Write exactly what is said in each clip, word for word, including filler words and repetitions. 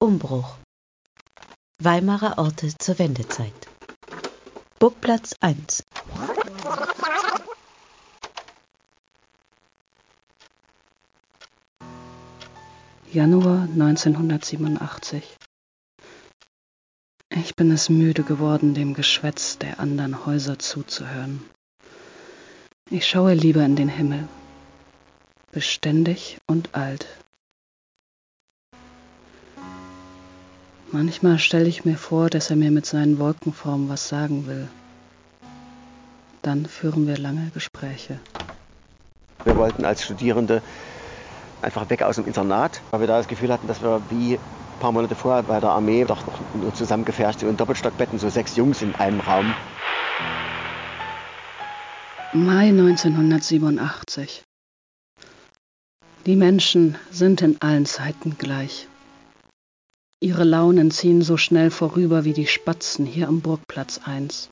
Umbruch. Weimarer Orte zur Wendezeit. Burgplatz eins. Januar neunzehnhundertsiebenundachtzig. Ich bin es müde geworden, dem Geschwätz der anderen Häuser zuzuhören. Ich schaue lieber in den Himmel, beständig und alt. Manchmal stelle ich mir vor, dass er mir mit seinen Wolkenformen was sagen will. Dann führen wir lange Gespräche. Wir wollten als Studierende einfach weg aus dem Internat, weil wir da das Gefühl hatten, dass wir wie ein paar Monate vorher bei der Armee doch noch nur zusammengepfercht in Doppelstockbetten, so sechs Jungs in einem Raum. Mai neunzehnhundertsiebenundachtzig. Die Menschen sind in allen Zeiten gleich. Ihre Launen ziehen so schnell vorüber wie die Spatzen hier am Burgplatz eins.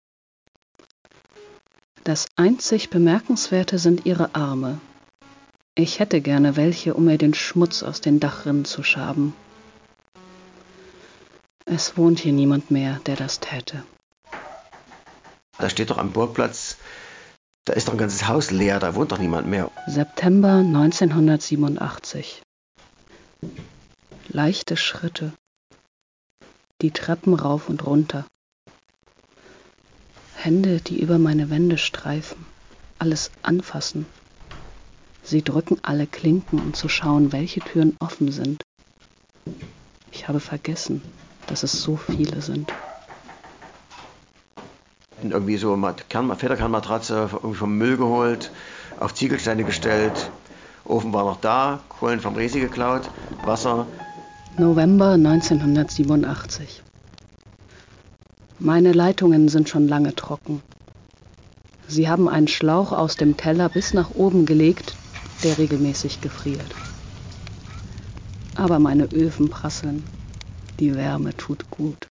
Das einzig Bemerkenswerte sind ihre Arme. Ich hätte gerne welche, um mir den Schmutz aus den Dachrinnen zu schaben. Es wohnt hier niemand mehr, der das täte. Da steht doch am Burgplatz, da ist doch ein ganzes Haus leer, da wohnt doch niemand mehr. September neunzehnhundertsiebenundachtzig. Leichte Schritte, die Treppen rauf und runter. Hände, die über meine Wände streifen, alles anfassen. Sie drücken alle Klinken, um zu schauen, welche Türen offen sind. Ich habe vergessen, dass es so viele sind. Und irgendwie so Federkernmatratze irgendwie vom Müll geholt, auf Ziegelsteine gestellt, Ofen war noch da, Kohlen vom Resi geklaut, Wasser. November neunzehnhundertsiebenundachtzig. Meine Leitungen sind schon lange trocken. Sie haben einen Schlauch aus dem Teller bis nach oben gelegt, der regelmäßig gefriert. Aber meine Öfen prasseln. Die Wärme tut gut.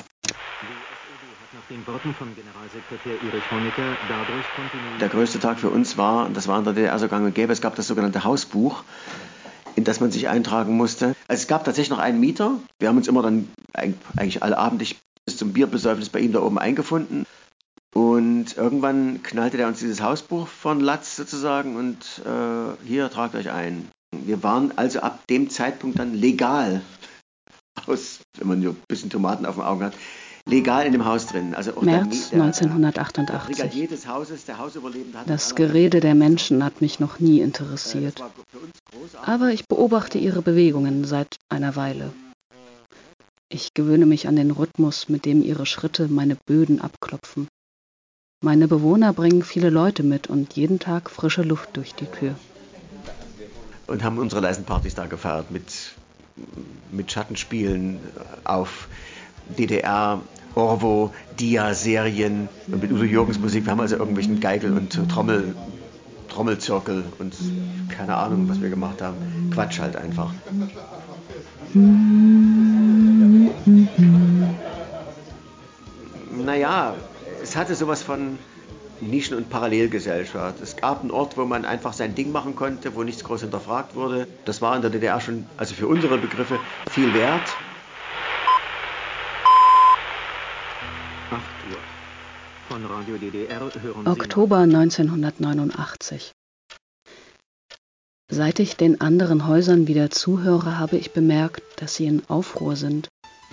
Der größte Tag für uns war, und das war in der D D R so gang und gäbe, es gab das sogenannte Hausbuch, in das man sich eintragen musste. Also es gab tatsächlich noch einen Mieter. Wir haben uns immer dann eigentlich allabendlich bis zum Bierbesäufnis bei ihm da oben eingefunden. Und irgendwann knallte der uns dieses Hausbuch von Latz sozusagen und äh, hier, tragt euch ein. Wir waren also ab dem Zeitpunkt dann legal, aus, wenn man nur ein bisschen Tomaten auf den Augen hat, legal in dem Haus drin. Also auch März der, der, neunzehnhundertachtundachtzig. Der Brigadier des Hauses, der Hausüberlebende hat das Gerede der Menschen hat mich noch nie interessiert. Aber ich beobachte ihre Bewegungen seit einer Weile. Ich gewöhne mich an den Rhythmus, mit dem ihre Schritte meine Böden abklopfen. Meine Bewohner bringen viele Leute mit und jeden Tag frische Luft durch die Tür. Und haben unsere leisen Partys da gefeiert mit, mit Schattenspielen auf D D R, Orwo, Dia-Serien und mit Udo Jürgens Musik. Wir haben also irgendwelchen Geigel- und Trommel, Trommelzirkel und keine Ahnung, was wir gemacht haben. Quatsch halt einfach. Naja, es hatte sowas von Nischen- und Parallelgesellschaft. Es gab einen Ort, wo man einfach sein Ding machen konnte, wo nichts groß hinterfragt wurde. Das war in der D D R schon, also für unsere Begriffe, viel wert. acht Uhr. Von Radio D D R hören Sie Oktober neunzehnhundertneunundachtzig. Seit ich den anderen Häusern wieder zuhöre, habe ich bemerkt, dass sie in Aufruhr sind.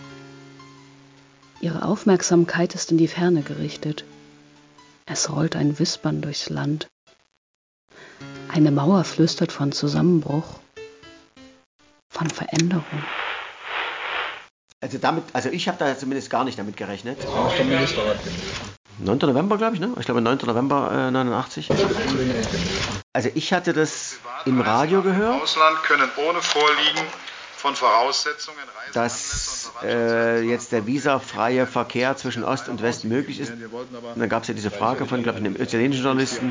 Ihre Aufmerksamkeit ist in die Ferne gerichtet. Es rollt ein Wispern durchs Land. Eine Mauer flüstert von Zusammenbruch, von Veränderung. Also damit, also ich habe da zumindest gar nicht damit gerechnet. neunter November, glaube ich, ne? Ich glaube neunter November äh, neunundachtzig. Also ich hatte das im Radio gehört. Im Ausland können ohne Vorliegen von Voraussetzungen Reisen, dass äh, jetzt der visafreie Verkehr zwischen Ost und West möglich ist. Und dann gab es ja diese Frage von, glaube ich, einem italienischen Journalisten.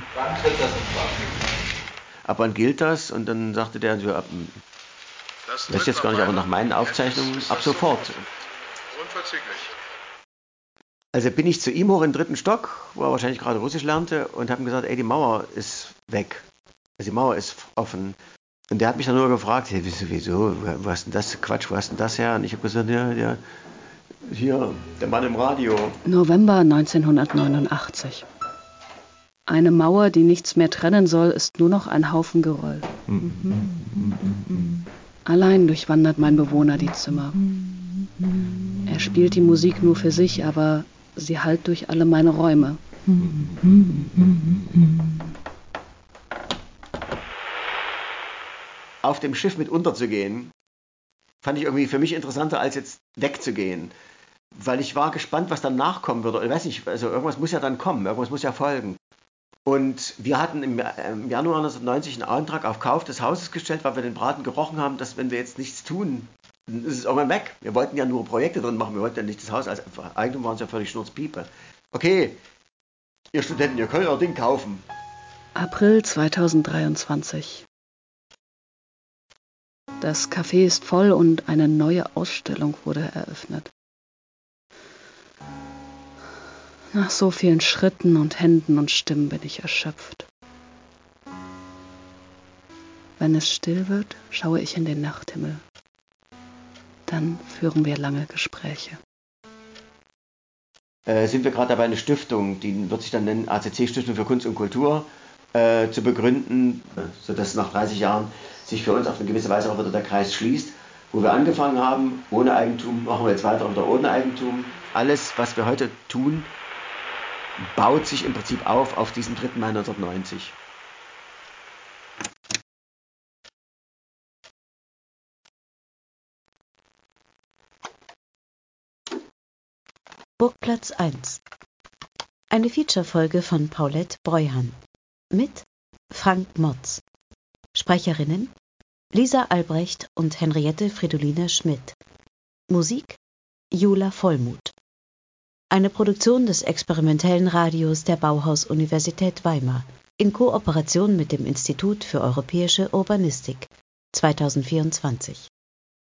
Ab wann gilt das? Und dann sagte der, so, ab, das ist jetzt gar nicht, aber nach meinen Aufzeichnungen ab sofort. Unverzüglich. Also bin ich zu ihm hoch in den dritten Stock, wo er wahrscheinlich gerade Russisch lernte, und habe ihm gesagt, ey, die Mauer ist weg. Also die Mauer ist offen. Und der hat mich dann nur gefragt, hey, wieso, wieso, wo hast denn das, Quatsch, wo hast denn das her? Und ich habe gesagt, ja, ja, hier, der Mann im Radio. November neunzehnhundertneunundachtzig. Eine Mauer, die nichts mehr trennen soll, ist nur noch ein Haufen Geröll. Mhm. Allein durchwandert mein Bewohner die Zimmer. Er spielt die Musik nur für sich, aber sie hallt durch alle meine Räume. Auf dem Schiff mit unterzugehen, fand ich irgendwie für mich interessanter, als jetzt wegzugehen. Weil ich war gespannt, was dann nachkommen würde. Ich weiß nicht, also irgendwas muss ja dann kommen, irgendwas muss ja folgen. Und wir hatten im Januar neunzehnhundertneunzig einen Antrag auf Kauf des Hauses gestellt, weil wir den Braten gerochen haben, dass wenn wir jetzt nichts tun, dann ist es irgendwann weg. Wir wollten ja nur Projekte drin machen, wir wollten ja nicht das Haus als Eigentum, waren es ja völlig Schnurzpiepe. Okay, ihr Studenten, ihr könnt euer Ding kaufen. April zweitausenddreiundzwanzig. Das Café ist voll und eine neue Ausstellung wurde eröffnet. Nach so vielen Schritten und Händen und Stimmen bin ich erschöpft. Wenn es still wird, schaue ich in den Nachthimmel. Dann führen wir lange Gespräche. Äh, sind wir gerade dabei, eine Stiftung, die wird sich dann nennen A C C Stiftung für Kunst und Kultur, äh, zu begründen, sodass nach dreißig Jahren sich für uns auf eine gewisse Weise auch wieder der Kreis schließt. Wo wir angefangen haben, ohne Eigentum, machen wir jetzt weiter wieder ohne Eigentum. Alles, was wir heute tun, baut sich im Prinzip auf auf diesen dritten Mai neunzehnhundertneunzig. Burgplatz eins. Eine Feature-Folge von Paulette Breuhan. Mit Frank Motz. Sprecherinnen Lisa Albrecht und Henriette Fridoline Schmidt. Musik Jula Vollmuth. Eine Produktion des experimentellen Radios der Bauhaus-Universität Weimar in Kooperation mit dem Institut für Europäische Urbanistik zweitausendvierundzwanzig.